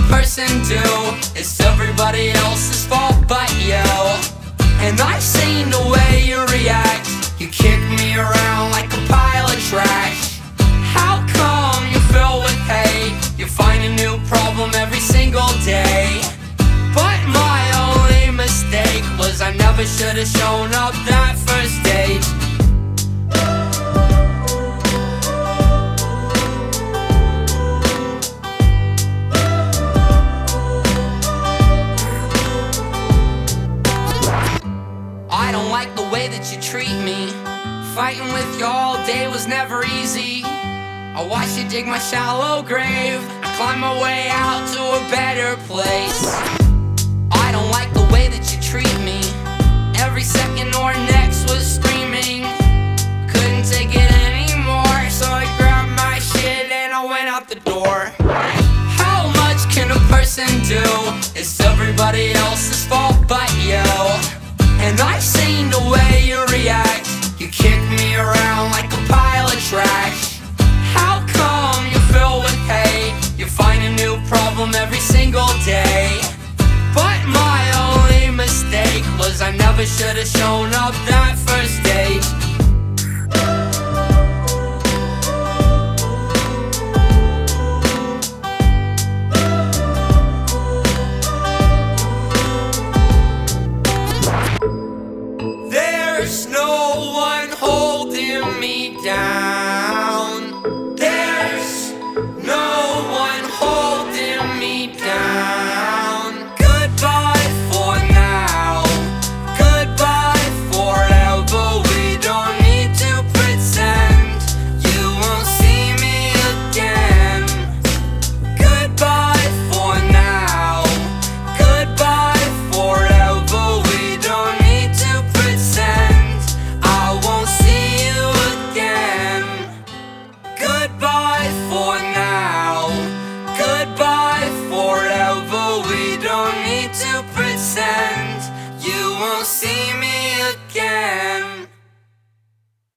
person do? It's everybody else's fault but you. And I've seen the way you react. You kick me around like a pile of trash. How come you fill with hate? You find a new problem every single day. But my only mistake was I never should've shown up that first date. I don't like the way that you treat me. Fighting with you all day was never easy. I watched you dig my shallow grave. I climbed my way out to a better place. I don't like the way that you treat me. Every second or next was screaming. Couldn't take it anymore, so I grabbed my shit and I went out the door. How much can a person do? It's everybody else's fault but you. And I've seen the way you react. You kick me around like a pile of trash. How come you fill with hate? You find a new problem every single day. But my only mistake was I never should've shown up that